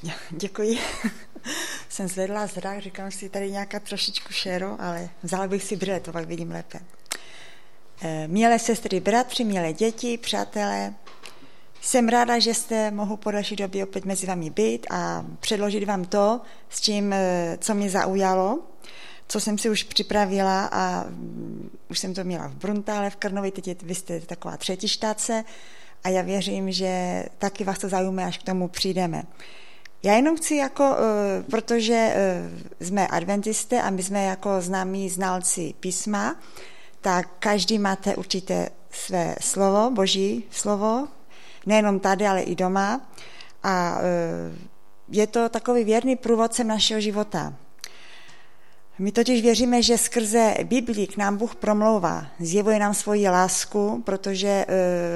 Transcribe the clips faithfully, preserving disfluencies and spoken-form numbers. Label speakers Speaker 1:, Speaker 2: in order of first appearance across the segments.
Speaker 1: Děkuji. Jsem zvedla zrak, říkám si tady nějaká trošičku šero, ale vzala bych si brýle, to pak vidím lépe. Milé sestry, bratři, milé děti, přátelé, jsem ráda, že jste mohu po další době opět mezi vámi být a předložit vám to, s čím, co mě zaujalo, co jsem si už připravila a už jsem to měla v Bruntále, v Krnově, teď vy jste taková třetí štáce a já věřím, že taky vás to zaujme, až k tomu přijdeme. Já jenom chci jako, protože jsme adventisté a my jsme jako známí znalci písma, tak každý máte určité své slovo, boží slovo, nejenom tady, ale i doma. A je to takový věrný průvodcem našeho života. My totiž věříme, že skrze Biblii k nám Bůh promlouvá, zjevuje nám svoji lásku, protože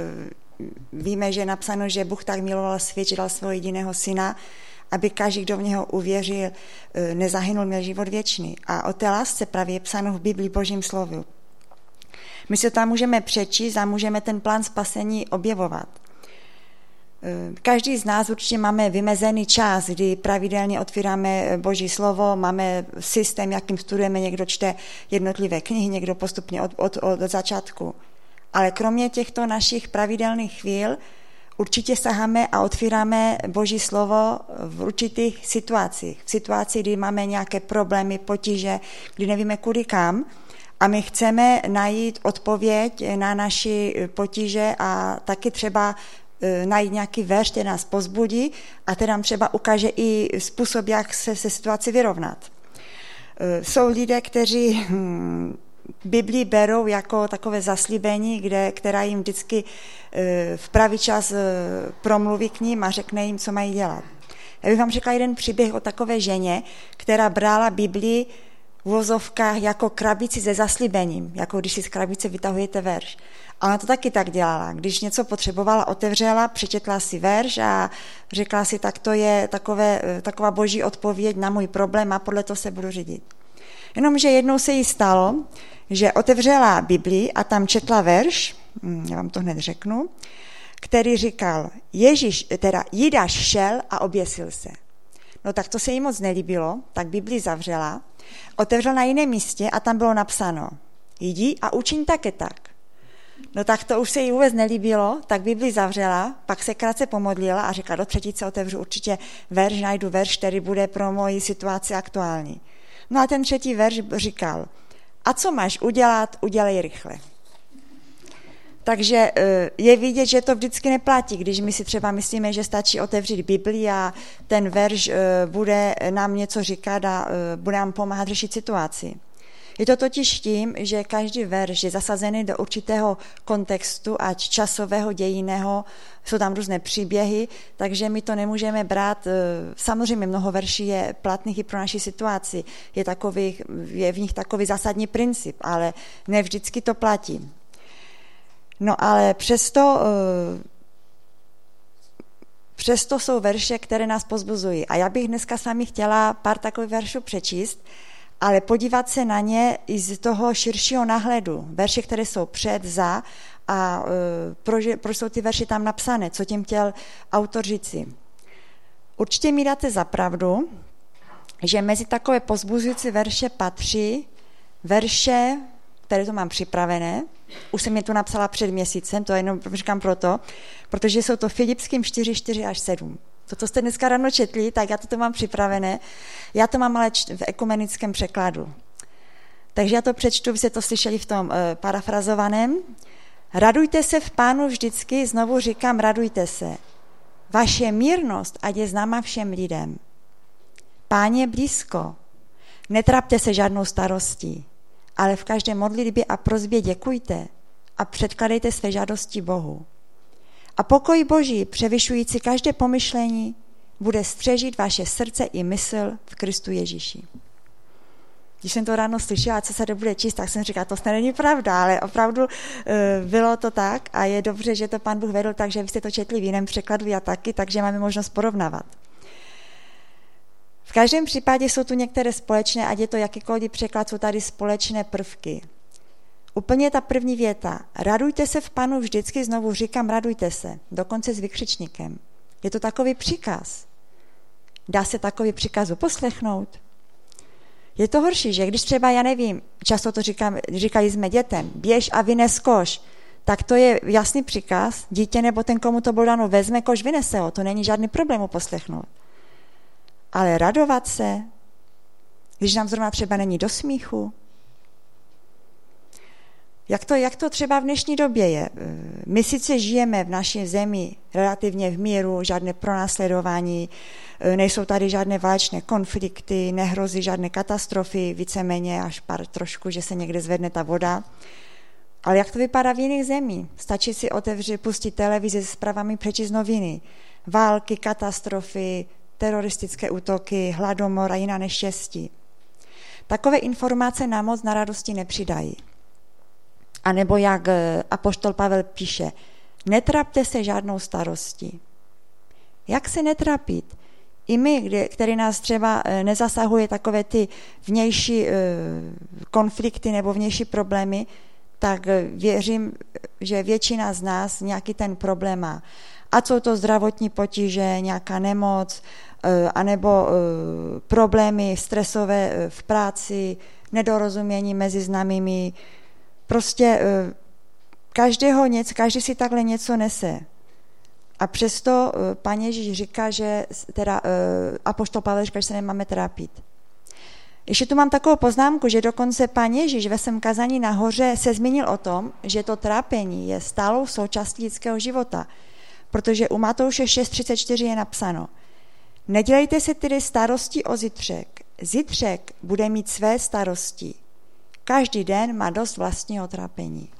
Speaker 1: víme, že je napsáno, že Bůh tak miloval svět, že dal svého jediného syna, aby každý, kdo v něho uvěřil, nezahynul, měl život věčný. A o té lásce právě je psáno v Biblii, Božím slovu. My se tam můžeme přečíst a můžeme ten plán spasení objevovat. Každý z nás určitě máme vymezený čas, kdy pravidelně otvíráme Boží slovo, máme systém, jakým studujeme, někdo čte jednotlivé knihy, někdo postupně od, od, od začátku. Ale kromě těchto našich pravidelných chvíl určitě saháme a otvíráme Boží slovo v určitých situacích. V situaci, kdy máme nějaké problémy, potíže, kdy nevíme kudy kam a my chceme najít odpověď na naši potíže a taky třeba najít nějaký verš, který nás pozbudí a který nám třeba ukáže i způsob, jak se se situaci vyrovnat. Jsou lidé, kteří Biblii berou jako takové zaslíbení, kde, která jim vždycky v pravý čas promluví k ním a řekne jim, co mají dělat. Já bych vám řekla jeden příběh o takové ženě, která brala Biblii v uvozovkách jako krabici se zaslíbením, jako když si z krabice vytahujete verš. A ona to taky tak dělala. Když něco potřebovala, otevřela, přečetla si verš a řekla si, tak to je takové, taková boží odpověď na můj problém a podle toho se budu řídit. Jenomže jednou se jí stalo, že otevřela Biblii a tam četla verš, já vám to hned řeknu, který říkal, Ježíš, teda Jidáš šel a oběsil se. No tak to se jí moc nelíbilo, tak Biblii zavřela, otevřela na jiném místě a tam bylo napsáno, jdi a učiň také tak. No tak to už se jí vůbec nelíbilo, tak Biblii zavřela, pak se krátce pomodlila a řekla, do třetice otevřu určitě verš, najdu verš, který bude pro moji situaci aktuální. No a ten třetí verš říkal, a co máš udělat, udělej rychle. Takže je vidět, že to vždycky neplatí, když my si třeba myslíme, že stačí otevřít Biblii a ten verš bude nám něco říkat a bude nám pomáhat řešit situaci. Je to totiž tím, že každý verš je zasazený do určitého kontextu, ať časového, dějinného, jsou tam různé příběhy, takže my to nemůžeme brát. Samozřejmě mnoho verší je platných i pro naši situaci, je, takový, je v nich takový zásadní princip, ale ne vždycky to platí. No ale přesto, přesto jsou verše, které nás pozbuzují. A já bych dneska s vámi chtěla pár takových veršů přečíst, ale podívat se na ně i z toho širšího náhledu. Verše, které jsou před, za a proč, proč jsou ty verše tam napsané, co tím chtěl autor říci. Určitě mi dáte za pravdu, že mezi takové pozbuzující verše patří verše, které to mám připravené, už jsem je tu napsala před měsícem, to jenom říkám proto, protože jsou to Filipským čtyři, čtyři až sedm. To, co jste dneska ráno četli, tak já to mám připravené. Já to mám ale v ekumenickém překladu. Takže já to přečtu, vy jste to slyšeli v tom uh, parafrazovaném. Radujte se v Pánu vždycky, znovu říkám, radujte se. Vaše mírnost, ať je známa všem lidem. Pán je blízko. Netrapte se žádnou starostí, ale v každé modlitbě a prosbě děkujte a předkladejte své žádosti Bohu. A pokoj Boží, převyšující každé pomyšlení, bude střežit vaše srdce i mysl v Kristu Ježíši. Když jsem to ráno slyšela, co se to bude číst, tak jsem říkala, to snad není pravda, ale opravdu e, bylo to tak a je dobře, že to Pán Bůh vedl tak, že vy jste to četli v jiném překladu, já taky, takže máme možnost porovnávat. V každém případě jsou tu některé společné, ať je to jakýkoliv překlad, jsou tady společné prvky. Úplně ta první věta. Radujte se v Pánu vždycky, znovu říkám, radujte se, dokonce s vykřičníkem. Je to takový příkaz. Dá se takový příkaz poslechnout? Je to horší, že když třeba, já nevím, často to říkám, říkali jsme dětem, běž a vynes koš, tak to je jasný příkaz, dítě nebo ten, komu to bylo dáno, vezme koš, vynese ho, to není žádný problém poslechnout. Ale radovat se, když nám zrovna třeba není do smíchu. Jak to, jak to třeba v dnešní době je? My sice žijeme v naší zemi relativně v míru, žádné pronásledování, nejsou tady žádné válečné konflikty, nehrozí žádné katastrofy, víceméně až pár trošku, že se někde zvedne ta voda. Ale jak to vypadá v jiných zemích? Stačí si otevřít, pustit televizi se zprávami, přečíst noviny. Války, katastrofy, teroristické útoky, hladomor a jiná neštěstí. Takové informace nám moc na radosti nepřidají. A nebo jak apoštol Pavel píše, netrapte se žádnou starostí. Jak se netrapit? I my, který nás třeba nezasahuje takové ty vnější konflikty nebo vnější problémy, tak věřím, že většina z nás nějaký ten problém má. Ať jsou to zdravotní potíže, nějaká nemoc, anebo problémy stresové v práci, nedorozumění mezi známými. Prostě každého něco, každý si takhle něco nese. A přesto Pán Ježíš říká, že teda apoštol Pavel říká, že se nemáme trápit. Ještě tu mám takovou poznámku, že dokonce Pán Ježíš ve svém kazání nahoře se zmínil o tom, že to trápení je stálou součástí lidského života, protože u Matouše šest třicet čtyři je napsáno: Nedělejte se tedy starosti o zítřek. Zítřek bude mít své starosti. Každý den má dost vlastního trápení.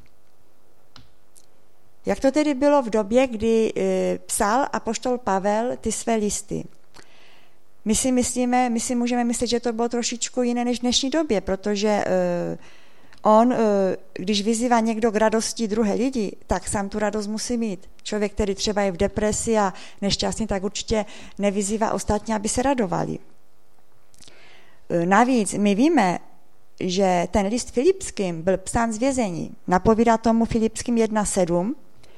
Speaker 1: Jak to tedy bylo v době, kdy psal apoštol Pavel ty své listy? My si myslíme, my si můžeme myslet, že to bylo trošičku jiné než v dnešní době, protože on, když vyzývá někdo k radosti druhé lidi, tak sám tu radost musí mít. Člověk, který třeba je v depresi a nešťastný, tak určitě nevyzývá ostatní, aby se radovali. Navíc my víme, že ten list Filipským byl psán z vězení. Napovídá tomu Filipským jedna sedm,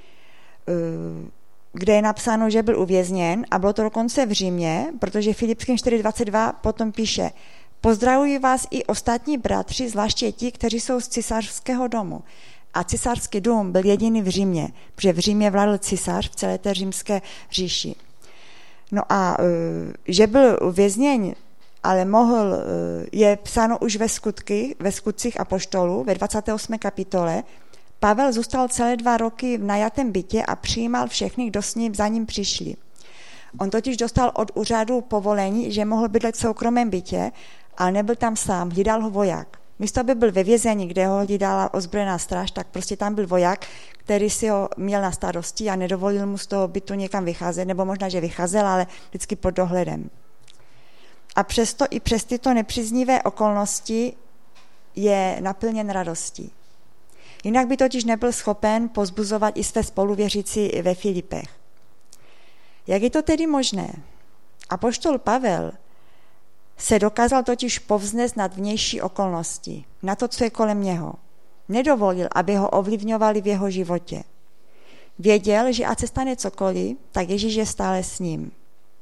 Speaker 1: kde je napsáno, že byl uvězněn a bylo to dokonce v Římě, protože Filipským čtyři dvacet dva potom píše: Pozdravuji vás i ostatní bratři, zvláště ti, kteří jsou z císařského domu. A císařský dům byl jediný v Římě, protože v Římě vládl císař v celé té římské říši. No a že byl uvězněn, ale mohl, je psáno už ve, skutky, ve skutcích apoštolů, ve dvacáté osmé kapitole. Pavel zůstal celé dva roky v najatém bytě a přijímal všechny, kdo s ním za ním přišli. On totiž dostal od úřadu povolení, že mohl bydlet v soukromém bytě, ale nebyl tam sám, hlídal ho voják. Místo, aby byl ve vězení, kde ho hlídala ozbrojená stráž, tak prostě tam byl voják, který si ho měl na starosti a nedovolil mu z toho bytu někam vycházet, nebo možná, že vycházel, ale vždycky pod dohledem. A přesto i přes tyto nepříznivé okolnosti je naplněn radostí. Jinak by totiž nebyl schopen pozbuzovat i své spoluvěřící ve Filipech. Jak je to tedy možné? Apoštol Pavel se dokázal totiž povznést nad vnější okolnosti, na to, co je kolem něho. Nedovolil, aby ho ovlivňovali v jeho životě. Věděl, že ať se stane cokoliv, tak Ježíš je stále s ním.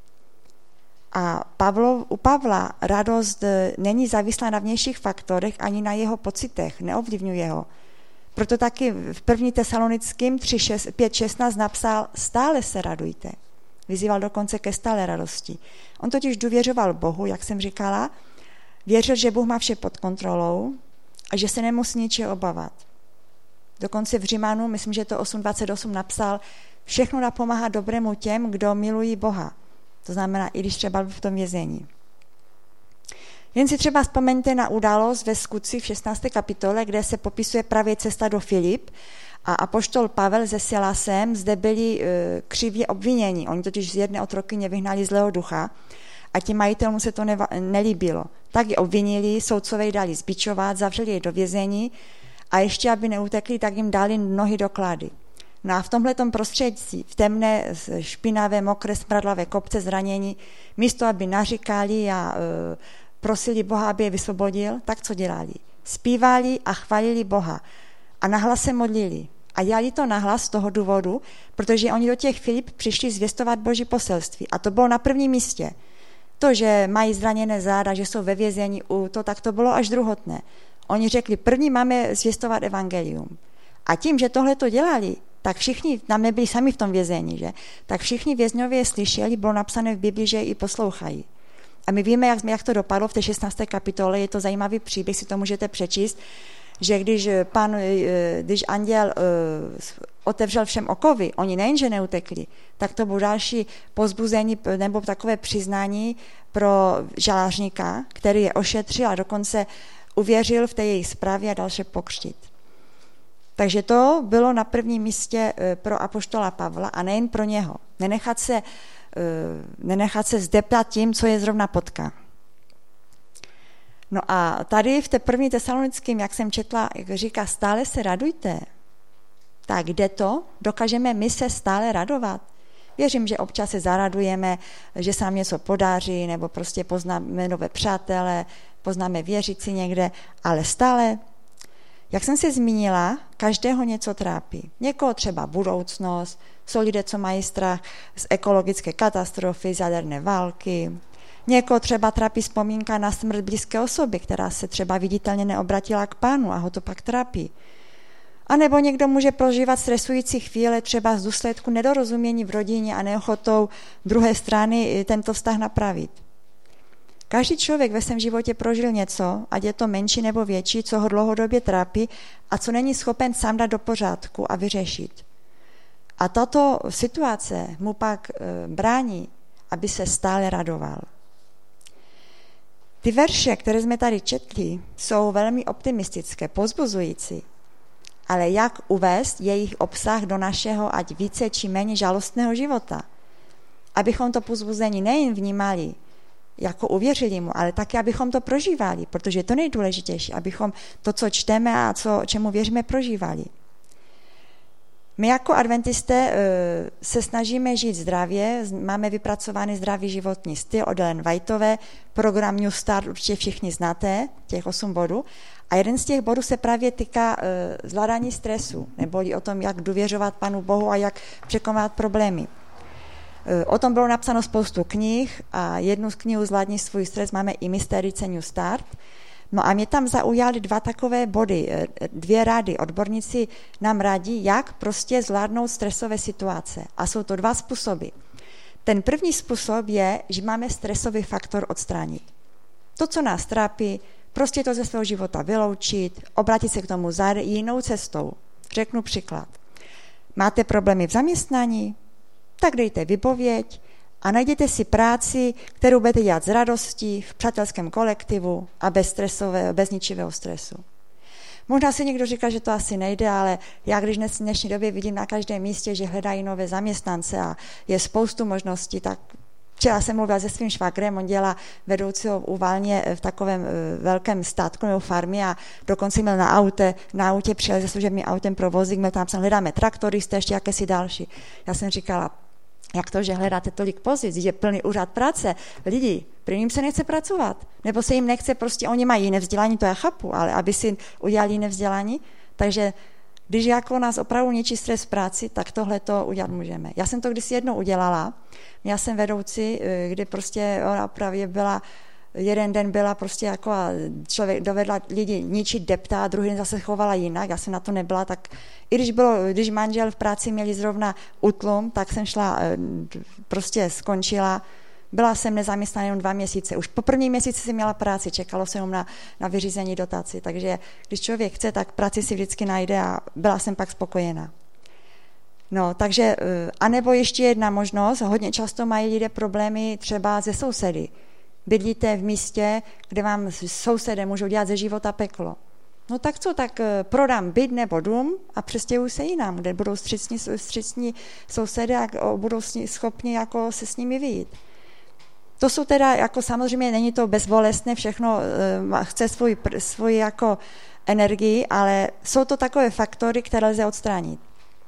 Speaker 1: A Pavlo, u Pavla radost není závislá na vnějších faktorech ani na jeho pocitech, neovlivňuje ho. Proto taky v první Tesalonickým tři pět šestnáct napsal: stále se radujte. Vyzýval dokonce ke stále radosti. On totiž důvěřoval Bohu, jak jsem říkala, věřil, že Bůh má vše pod kontrolou a že se nemusí ničeho obávat. Dokonce v Římanu, myslím, že to osm dvacet osm napsal: všechno napomáhá dobrému těm, kdo milují Boha. To znamená, i když třeba v tom vězení. Jen si třeba vzpomeňte na událost ve skutcích v šestnácté kapitole, kde se popisuje právě cesta do Filip a apoštol Pavel se Silasem zde byli e, křivě obviněni. Oni totiž z jedné otrokyně vyhnali zlého ducha a těm majitelům se to neva, nelíbilo. Tak ji obvinili, soudcové ji dali zbičovat, zavřeli je do vězení a ještě, aby neutekli, tak jim dali nohy do klady. No a v tomhletom prostředí, v temné, špinavé, mokré, smradlavé kopce zranění, místo, aby naříkali a e, prosili Boha, aby je vysvobodil, tak co dělali? Zpívali a chválili Boha a nahlas se modlili. A dělali to nahlas z toho důvodu, protože oni do těch Filip přišli zvěstovat Boží poselství. A to bylo na prvním místě. To, že mají zraněné záda, že jsou ve vězení, to, tak to bylo až druhotné. Oni řekli, první máme zvěstovat evangelium. A tím, že tohle to dělali, tak všichni, tam nebyli sami v tom vězení, že? Tak všichni vězňově slyšeli, bylo napsané v Biblii, že i poslouchají. A my víme, jak, jak to dopadlo v té šestnácté kapitole, je to zajímavý příběh, si to můžete přečíst, že když, pan, když anděl otevřel všem okovy, oni nejenže neutekli, tak to bylo další pozbuzení nebo takové přiznání pro žalářníka, který je ošetřil a dokonce uvěřil v té jejich zprávě a dal se pokřtít. Takže to bylo na prvním místě pro apoštola Pavla a nejen pro něho. Nenechat se, nenechat se zdeptat tím, co je zrovna potká. No a tady v té první Tesalonickém, jak jsem četla, jak říká, stále se radujte. Tak kde to? Dokážeme my se stále radovat? Věřím, že občas se zaradujeme, že se nám něco podaří, nebo prostě poznáme nové přátele, poznáme věřící někde, ale stále, jak jsem se zmínila, každého něco trápí. Někoho třeba budoucnost, jsou lidé, co mají strach z ekologické katastrofy, z jaderné války. Někoho třeba trápí vzpomínka na smrt blízké osoby, která se třeba viditelně neobratila k Pánu a ho to pak trápí. A nebo někdo může prožívat stresující chvíle třeba z důsledku nedorozumění v rodině a neochotou druhé strany tento vztah napravit. Každý člověk ve svém životě prožil něco, ať je to menší nebo větší, co ho dlouhodobě trápí a co není schopen sám dát do pořádku a vyřešit. A tato situace mu pak e, brání, aby se stále radoval. Ty verše, které jsme tady četli, jsou velmi optimistické, povzbuzující. Ale jak uvést jejich obsah do našeho ať více či méně žalostného života? Abychom to povzbuzení nejen vnímali, jako uvěřili mu, ale taky, abychom to prožívali, protože je to nejdůležitější, abychom to, co čteme a co, čemu věříme, prožívali. My jako adventisté se snažíme žít zdravě, máme vypracovaný zdravý životní styl od Ellen Whiteové, program New Start určitě všichni znáte, těch osm bodů, a jeden z těch bodů se právě týká zvládání stresu, neboli o tom, jak důvěřovat Panu Bohu a jak překonat problémy. O tom bylo napsáno spoustu knih a jednu z knih Zvládni svůj stres máme i Mysterice New Start. No a mě tam zaujaly dva takové body, dvě rady. Odborníci nám radí, jak prostě zvládnout stresové situace. A jsou to dva způsoby. Ten první způsob je, že máme stresový faktor odstranit. To, co nás trápí, prostě to ze svého života vyloučit, obrátit se k tomu za jinou cestou. Řeknu příklad. Máte problémy v zaměstnání? Tak dejte výpověď a najděte si práci, kterou budete dělat s radostí, v přátelském kolektivu a bez, stresové, bez ničivého stresu. Možná si někdo říká, že to asi nejde, ale já když dnes v dnešní době vidím na každém místě, že hledají nové zaměstnance a je spoustu možností, tak včera jsem mluvila se svým švagrem, on dělá vedoucího uvalně v takovém velkém statku nebo farmě a dokonce měl na autě, na autě přijel se služebním autem provozík, měl tam napsané, hledáme traktoristy, ještě jakési další. Já jsem říkala, jak to, že hledáte tolik pozic, je plný úřad práce, lidi, pro ním se nechce pracovat, nebo se jim nechce, prostě oni mají jiné vzdělání, to já chápu, ale aby si udělali jiné vzdělání, takže když jako nás opravdu ničí stres v práci, tak tohle to udělat můžeme. Já jsem to kdysi jednou udělala, já jsem vedoucí, kde prostě ona opravdu byla, jeden den byla prostě jako člověk dovedla lidi ničit depta a druhý den zase chovala jinak, já jsem na to nebyla, tak i když bylo, když manžel v práci měli zrovna útlum, tak jsem šla, prostě skončila, byla jsem nezaměstnaná jenom dva měsíce. Už po první měsíci jsem měla práci, čekalo se jenom na, na vyřízení dotaci, takže když člověk chce, tak práci si vždycky najde a byla jsem pak spokojená. No, takže, anebo ještě jedna možnost, hodně často mají lidé problémy třeba ze sousedy. Bydlíte v místě, kde vám sousedé můžou dělat ze života peklo. No tak co, tak prodám byt nebo dům a přestěhuji se jinam, kde budou střícní, střícní sousedy a budou schopni jako se s nimi vyjít. To jsou teda, jako samozřejmě není to bezbolestné, všechno chce svůj, svůj jako energii, ale jsou to takové faktory, které lze odstranit.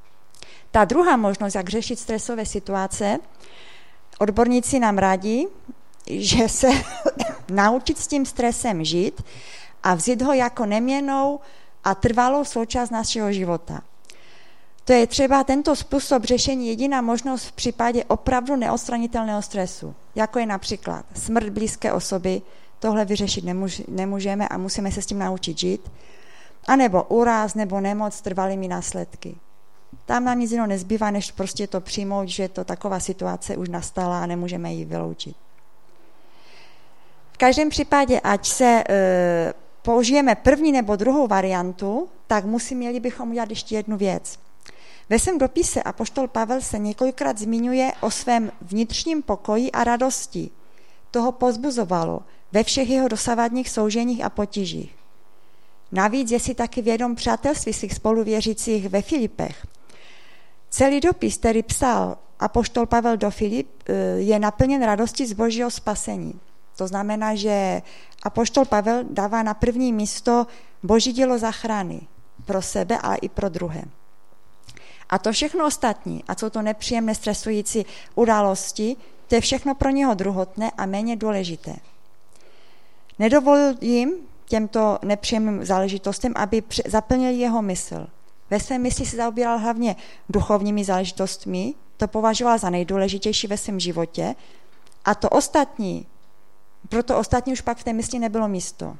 Speaker 1: Ta druhá možnost, jak řešit stresové situace, odborníci nám radí, že se naučit s tím stresem žít a vzít ho jako neměnnou a trvalou součást našeho života. To je třeba tento způsob řešení jediná možnost v případě opravdu neodstranitelného stresu, jako je například smrt blízké osoby, tohle vyřešit nemůžeme a musíme se s tím naučit žít, anebo úraz nebo nemoc s trvalými následky. Tam nám nic jiného nezbývá, než prostě to přijmout, že to taková situace už nastala a nemůžeme ji vyloučit. V každém případě, ať se e, použijeme první nebo druhou variantu, tak musí, měli bychom udělat ještě jednu věc. Ve svém dopise apoštol Pavel se několikrát zmiňuje o svém vnitřním pokoji a radosti. Toho pozbuzovalo ve všech jeho dosavadních souženích a potížích. Navíc je si taky vědom přátelství svých spoluvěřících ve Filipech. Celý dopis, který psal apoštol Pavel do Filip, je naplněn radostí z božího spasení. To znamená, že apoštol Pavel dává na první místo boží dělo záchrany pro sebe, ale i pro druhé. A to všechno ostatní, a jsou to nepříjemné stresující události, to je všechno pro něho druhotné a méně důležité. Nedovolil jim, těmto nepříjemným záležitostem, aby zaplnili jeho mysl. Ve svém mysli se zaobíral hlavně duchovními záležitostmi, to považoval za nejdůležitější ve svém životě a to ostatní, proto ostatní už pak v té mysli nebylo místo.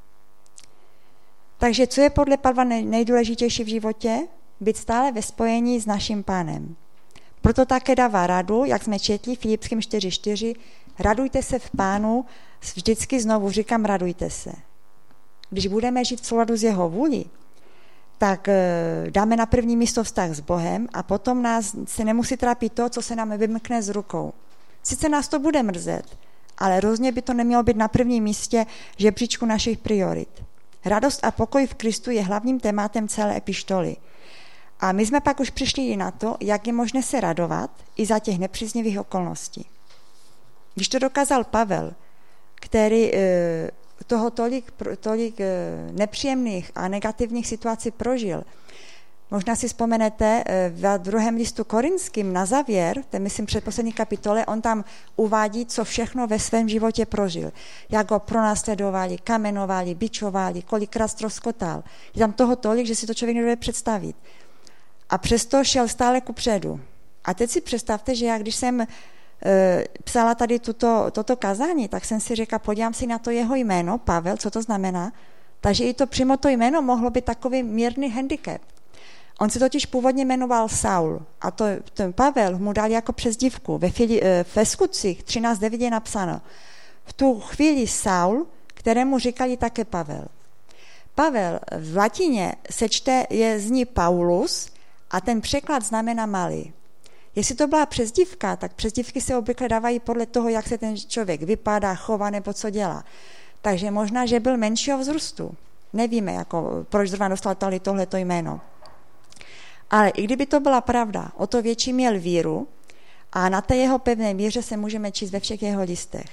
Speaker 1: Takže co je podle Pavla nejdůležitější v životě? Být stále ve spojení s naším Pánem. Proto také dává radu, jak jsme četli Filipským čtyři čtyři, radujte se v Pánu, vždycky znovu říkám, radujte se. Když budeme žít v souladu s jeho vůli, tak dáme na první místo vztah s Bohem a potom nás se nemusí trápit to, co se nám vymkne z rukou. Sice nás to bude mrzet, ale rozhodně by to nemělo být na prvním místě žebříčku našich priorit. Radost a pokoj v Kristu je hlavním tématem celé epištoly. A my jsme pak už přišli i na to, jak je možné se radovat i za těch nepříznivých okolností. Když to dokázal Pavel, který toho tolik, tolik nepříjemných a negativních situací prožil, možná si vzpomenete, v druhém listu Korinským na závěr, to je myslím předposlední kapitole, on tam uvádí, co všechno ve svém životě prožil. Jak ho pronásledovali, kamenovali, bičovali, kolikrát ztroskotal. Je tam toho tolik, že si to člověk nedovede představit. A přesto šel stále kupředu. A teď si představte, že já když jsem e, psala tady tuto, toto kazání, tak jsem si řekla, podívám si na to jeho jméno, Pavel, co to znamená. Takže i to přímo to jméno mohlo být takový mírný handicap. On se totiž původně jmenoval Saul a to, ten Pavel mu dal jako přezdívku. Ve, Fili, ve Skutcích třináct devět je napsáno. V tu chvíli Saul, kterému říkali také Pavel. Pavel v latině se čte, je zní Paulus a ten překlad znamená malý. Jestli to byla přezdívka, tak přezdívky se obvykle dávají podle toho, jak se ten člověk vypadá, chová nebo co dělá. Takže možná, že byl menšího vzrůstu. Nevíme, jako, proč zrovna dostal tady tohleto jméno. Ale i kdyby to byla pravda, o to větší měl víru a na té jeho pevné víře se můžeme číst ve všech jeho listech.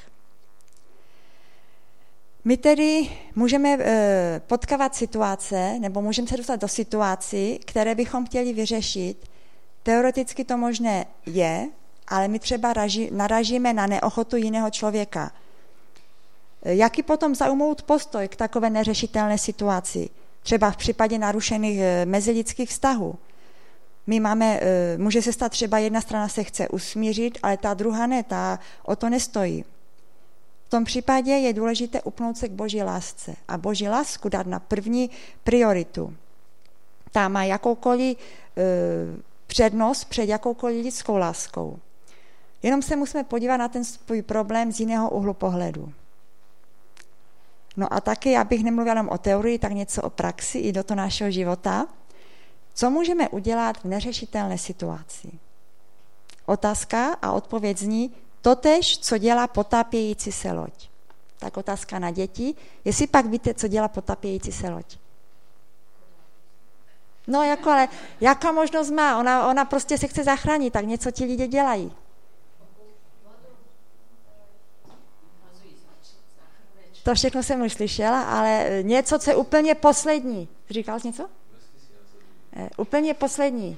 Speaker 1: My tedy můžeme e, potkávat situace, nebo můžeme se dostat do situací, které bychom chtěli vyřešit. Teoreticky to možné je, ale my třeba raži, naražíme na neochotu jiného člověka. E, jaký potom zaujmout postoj k takové neřešitelné situaci? Třeba v případě narušených e, mezilidských vztahů. My máme, e, může se stát třeba jedna strana se chce usmířit, ale ta druhá ne, ta o to nestojí. V tom případě je důležité upnout se k boží lásce a boží lásku dát na první prioritu. Ta má jakoukoliv e, přednost před jakoukoliv lidskou láskou. Jenom se musíme podívat na ten svůj problém z jiného úhlu pohledu. No a taky, abych nemluvila jenom o teorii, tak něco o praxi i do toho našeho života. Co můžeme udělat v neřešitelné situaci? Otázka a odpověď zní, totéž, co dělá potápějící se loď. Tak otázka na děti. Jestli pak víte, co dělá potápějící se loď? No, jako, ale jaká možnost má? Ona, ona prostě se chce zachránit, tak něco ti lidé dělají. To všechno jsem už slyšela, ale něco, co je úplně poslední. Říkal jsi něco? E, úplně poslední.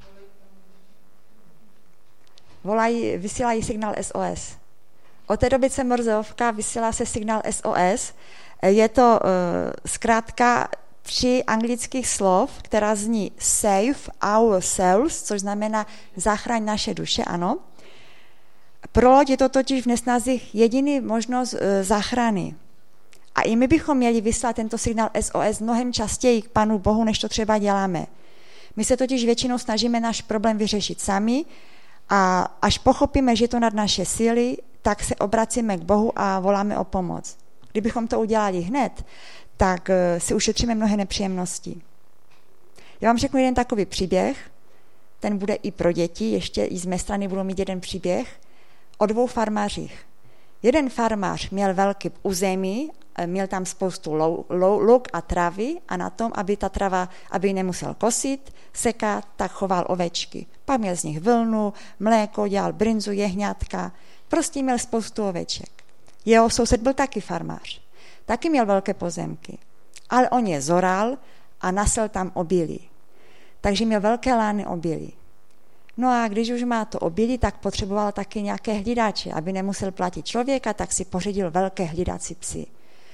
Speaker 1: Volají, vysílají signál S O S. Od té doby se mrzovka, vysílá se signál S O S. Je to uh, zkrátka tři anglických slov, která zní save our souls, což znamená zachraň naše duše, ano. Pro loď je to totiž v nesnazích jediný možnost e, záchrany. A i my bychom měli vyslat tento signál S O S mnohem častěji k Panu Bohu, než to třeba děláme. My se totiž většinou snažíme náš problém vyřešit sami a až pochopíme, že je to nad naše síly, tak se obracíme k Bohu a voláme o pomoc. Kdybychom to udělali hned, tak si ušetříme mnohé nepříjemnosti. Já vám řeknu jeden takový příběh, ten bude i pro děti, ještě i z mé strany budou mít jeden příběh, o dvou farmářích. Jeden farmář měl velký území, měl tam spoustu lou, lou, luk a travy a na tom, aby ta trava, aby ji nemusel kosit, sekat, tak choval ovečky. Pak měl z nich vlnu, mléko, dělal brinzu, jehňátka, prostě měl spoustu oveček. Jeho soused byl taky farmář. Taky měl velké pozemky, ale on je zoral a nasel tam obilí. Takže měl velké lány obilí. No a když už má to obilí, tak potřeboval taky nějaké hlídače. Aby nemusel platit člověka, tak si pořídil velké hlídací psy.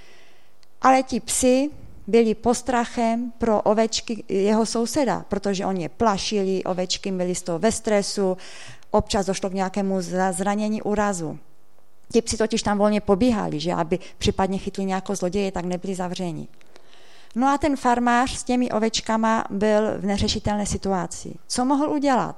Speaker 1: Ale ti psi byli postrachem pro ovečky jeho souseda, protože oni je plašili, ovečky byli z toho ve stresu, občas došlo k nějakému zranění, úrazu. Ti psi totiž tam volně pobíhali, že aby případně chytli nějakou zloděje, tak nebyli zavřeni. No a ten farmář s těmi ovečkama byl v neřešitelné situaci. Co mohl udělat?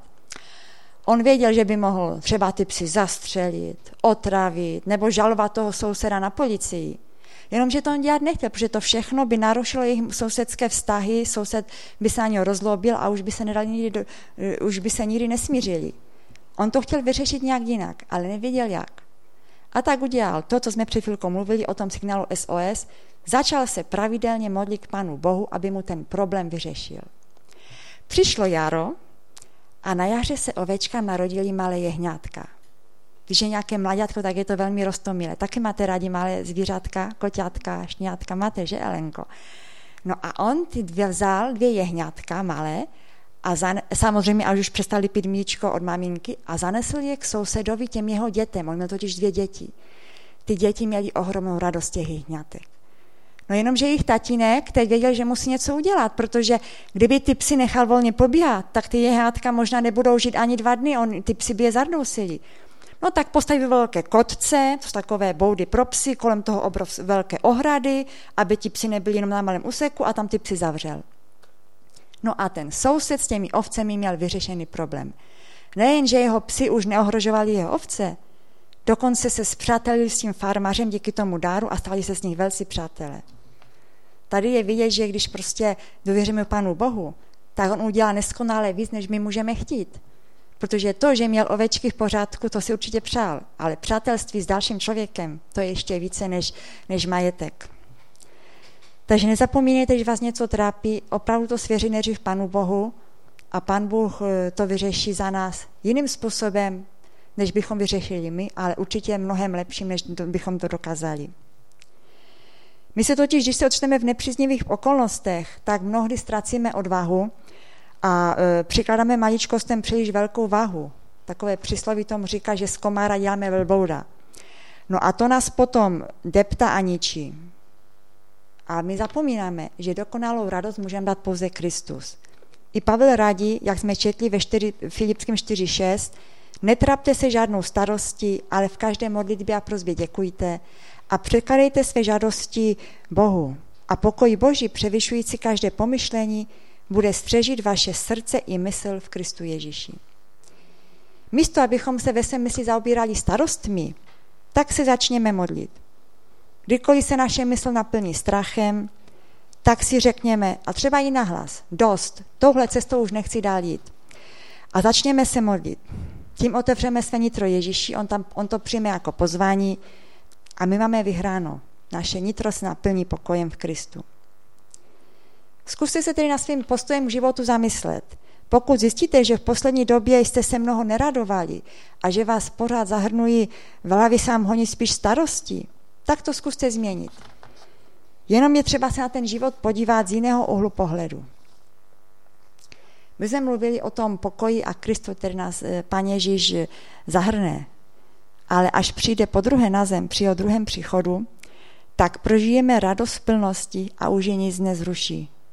Speaker 1: On věděl, že by mohl třeba ty psy zastřelit, otravit nebo žalovat toho souseda na policii. Jenomže to on dělat nechtěl, protože to všechno by narušilo jejich sousedské vztahy, soused by se na něho rozlobil a už by se nedali nikdy, do, už by se nikdy nesmířili. On to chtěl vyřešit nějak jinak, ale nevěděl jak. A tak udělal to, co jsme před chvilkou mluvili o tom signálu S O S, začal se pravidelně modlit k Pánu Bohu, aby mu ten problém vyřešil. Přišlo jaro a na jaře se ovečkám narodili malé jehňátka. Když je nějaké mlaďátko, tak je to velmi roztomilé. Taky máte rádi malé zvířátka, koťátka, šňátka, máte, že Elenko? No a on ty dvě vzal dvě jehňátka malé a zane, samozřejmě až už přestali pít mlíčko od maminky a zanesl je k sousedovi těm jeho dětem. On měl totiž dvě děti. Ty děti měly ohromnou radost těch jehňátek. No jenom, že jejich tatínek teď věděl, že musí něco udělat, protože kdyby ty psy nechal volně pobíhat, tak ty jehňátka možná nebudou žít ani dva dny, on, ty psy by je zardousili. No tak postavil velké kotce, to jsou takové boudy pro psy, kolem toho obrov velké ohrady, aby ti psy nebyli jenom na malém úseku a tam ty psy zavřel. No a ten soused s těmi ovcemi měl vyřešený problém. Nejen, že jeho psy už neohrožovali jeho ovce, dokonce se spřátelili s tím farmářem díky tomu dáru a stali se s nich velcí přátelé. Tady je vidět, že když prostě důvěříme Pánu Bohu, tak on udělá neskonale víc, než my můžeme chtít. Protože to, že měl ovečky v pořádku, to si určitě přál, ale přátelství s dalším člověkem, to je ještě více než, než majetek. Takže nezapomínejte, že vás něco trápí, opravdu to svěří nejdřív Pánu Bohu a Pán Bůh to vyřeší za nás jiným způsobem, než bychom vyřešili my, ale určitě mnohem lepším, než bychom to dokázali. My se totiž, když se odčteme v nepříznivých okolnostech, tak mnohdy ztrácíme odvahu a e, přikládáme maličkostem příliš velkou váhu. Takové přísloví tomu říká, že z komára děláme velblouda. No a to nás potom deptá a ničí. A my zapomínáme, že dokonalou radost můžeme dát pouze Kristus. I Pavel radí, jak jsme četli ve čtyři, Filipským čtyři šest, netrapte se žádnou starostí, ale v každé modlitbě a prosbě děkujte a překladejte své žádosti Bohu. A pokoj Boží, převyšující každé pomyšlení, bude střežit vaše srdce i mysl v Kristu Ježíši. Místo, abychom se ve svém mysli zaobírali starostmi, tak se začněme modlit. Kdykoliv se naše mysl naplní strachem, tak si řekněme, a třeba i nahlas, dost, touhle cestou už nechci dál jít. A začněme se modlit. Tím otevřeme své nitro Ježíši, on, tam, on to přijme jako pozvání a my máme vyhráno. Naše nitro se naplní pokojem v Kristu. Zkuste se tedy na svým postojem k životu zamyslet. Pokud zjistíte, že v poslední době jste se mnoho neradovali a že vás pořád zahrnují v hlavě sám honí spíš starosti, tak to zkuste změnit. Jenom je třeba se na ten život podívat z jiného úhlu pohledu. My jsme mluvili o tom pokoji a Kristu, který nás Pán Ježíš zahrne. Ale až přijde po druhé na zem, při jeho druhém příchodu, tak prožijeme radost v plnosti a už je nic nezruší.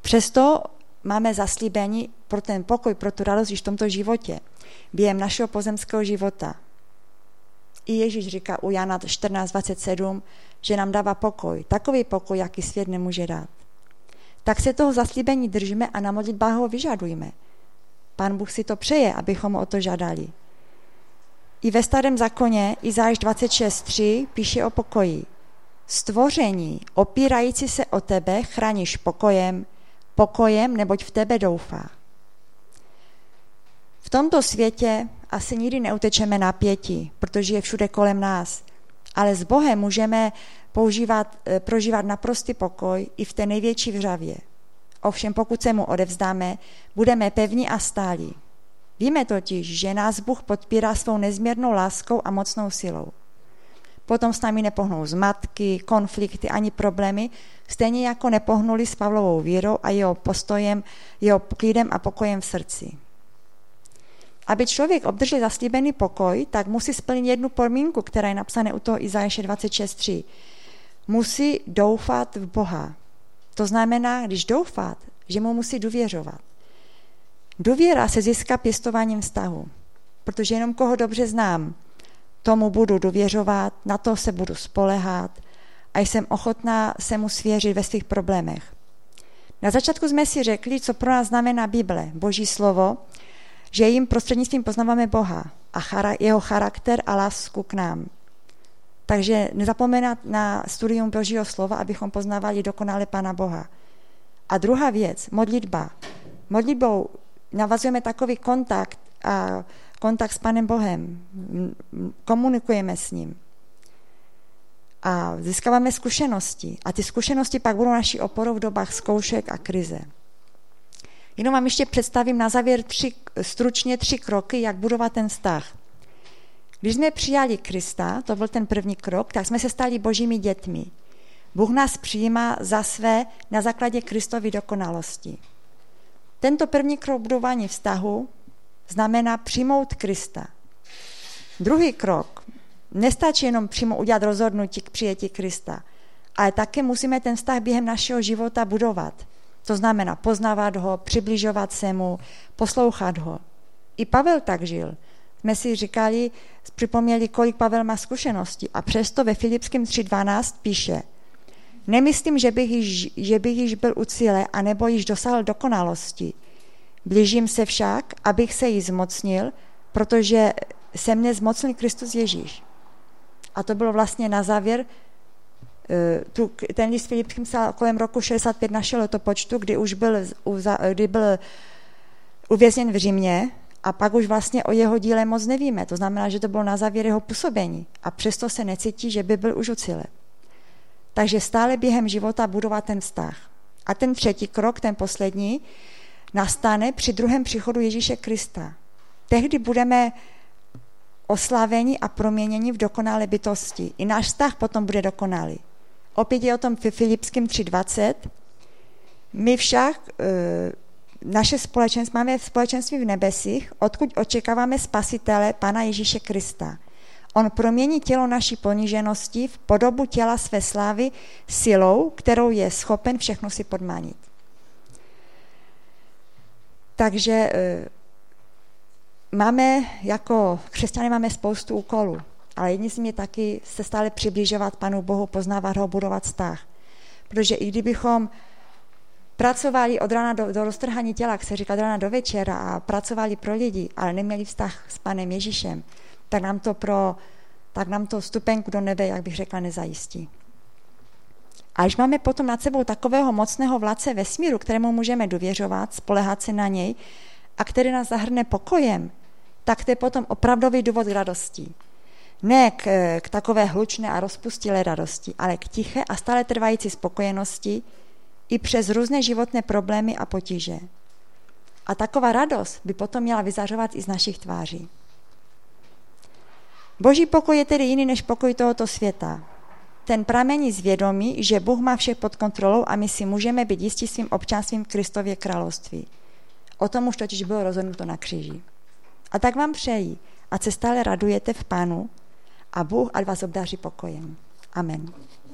Speaker 1: Přesto máme zaslíbení pro ten pokoj, pro tu radost již v tomto životě, během našeho pozemského života. I Ježíš říká u Jana čtrnáct dvacet sedm, že nám dává pokoj, takový pokoj, jaký svět nemůže dát. Tak se toho zaslíbení držíme a na modlitbách ho vyžadujme. Pán Bůh si to přeje, abychom o to žádali. I ve Starém zákoně Izajáš dvacet šest tři píše o pokoji. Stvoření, opírající se o tebe, chráníš pokojem, pokojem, neboť v tebe doufá. V tomto světě asi nikdy neutečeme napětí, protože je všude kolem nás, ale s Bohem můžeme používat, prožívat naprostý pokoj i v té největší vřavě. Ovšem pokud se mu odevzdáme, budeme pevní a stálí. Víme totiž, že nás Bůh podpírá svou nezměrnou láskou a mocnou silou. Potom s námi nepohnou zmatky, konflikty ani problémy, stejně jako nepohnuli s Pavlovou vírou a jeho postojem, jeho klidem a pokojem v srdci. Aby člověk obdržel zaslíbený pokoj, tak musí splnit jednu podmínku, která je napsaná u toho Izajáše dvacet šest tři. Musí doufat v Boha. To znamená, když doufat, že mu musí důvěřovat. Důvěra se získá pěstováním vztahu, protože jenom koho dobře znám, tomu budu důvěřovat, na to se budu spoléhat a jsem ochotná se mu svěřit ve svých problémech. Na začátku jsme si řekli, co pro nás znamená Bible, Boží slovo, že jim prostřednictvím poznáváme Boha a jeho charakter a lásku k nám. Takže nezapomenat na studium Božího slova, abychom poznávali dokonale Pána Boha. A druhá věc, modlitba. Modlitbou navazujeme takový kontakt a kontakt s Pánem Bohem. Komunikujeme s ním. A získáváme zkušenosti. A ty zkušenosti pak budou naší oporou v dobách zkoušek a krize. Jenom vám ještě představím na závěr tři, stručně tři kroky, jak budovat ten vztah. Když jsme přijali Krista, to byl ten první krok, tak jsme se stali Božími dětmi. Bůh nás přijímá za své na základě Kristovy dokonalosti. Tento první krok budování vztahu znamená přijmout Krista. Druhý krok, nestačí jenom přímo udělat rozhodnutí k přijetí Krista, ale také musíme ten vztah během našeho života budovat. To znamená poznávat ho, přibližovat se mu, poslouchat ho. I Pavel tak žil. Jsme si říkali, připomněli, kolik Pavel má zkušeností a přesto ve Filipským tři dvanáct píše: Nemyslím, že bych, již, že bych již byl u cíle, anebo již dosáhl dokonalosti. Blížím se však, abych se jí zmocnil, protože se mne zmocnil Kristus Ježíš. A to bylo vlastně na závěr. Tu, ten list Filipským se kolem roku šedesát pět našel letopočtu, kdy už byl, kdy byl uvězněn v Římě a pak už vlastně o jeho díle moc nevíme. To znamená, že to bylo na závěr jeho působení a přesto se necítí, že by byl už u cíle. Takže stále během života budovat ten vztah. A ten třetí krok, ten poslední, nastane při druhém příchodu Ježíše Krista. Tehdy budeme oslaveni a proměněni v dokonalé bytosti. I náš vztah potom bude dokonalý. Opět je o tom v Filipským tři dvacet. My však e, naše společenství máme v společenství v nebesích, odkud očekáváme spasitele Pana Ježíše Krista. On promění tělo naší poníženosti v podobu těla své slávy silou, kterou je schopen všechno si podmanit. Takže e, máme, jako křesťané máme spoustu úkolů, ale jedni z nich je taky se stále přibližovat Panu Bohu, poznávat ho, budovat vztah. Protože i kdybychom pracovali od rána do, do roztrhání těla, jak se říká, od rána do večera a pracovali pro lidi, ale neměli vztah s Panem Ježíšem, tak nám to pro, tak nám to vstupenku do nebe, jak bych řekla, nezajistí. A když máme potom nad sebou takového mocného vládce vesmíru, kterému můžeme důvěřovat, spoléhat se na něj a který nás zahrne pokojem, tak to je potom opravdový důvod k radosti. Ne k, k takové hlučné a rozpustilé radosti, ale k tiché a stále trvající spokojenosti i přes různé životné problémy a potíže. A taková radost by potom měla vyzařovat i z našich tváří. Boží pokoj je tedy jiný než pokoj tohoto světa. Ten pramení z vědomí, že Bůh má vše pod kontrolou a my si můžeme být jistí svým občanstvím v Kristově království. O tom už totiž bylo rozhodnuto na kříži. A tak vám přeji, ať se stále radujete v Pánu a Bůh ať vás obdaří pokojem. Amen.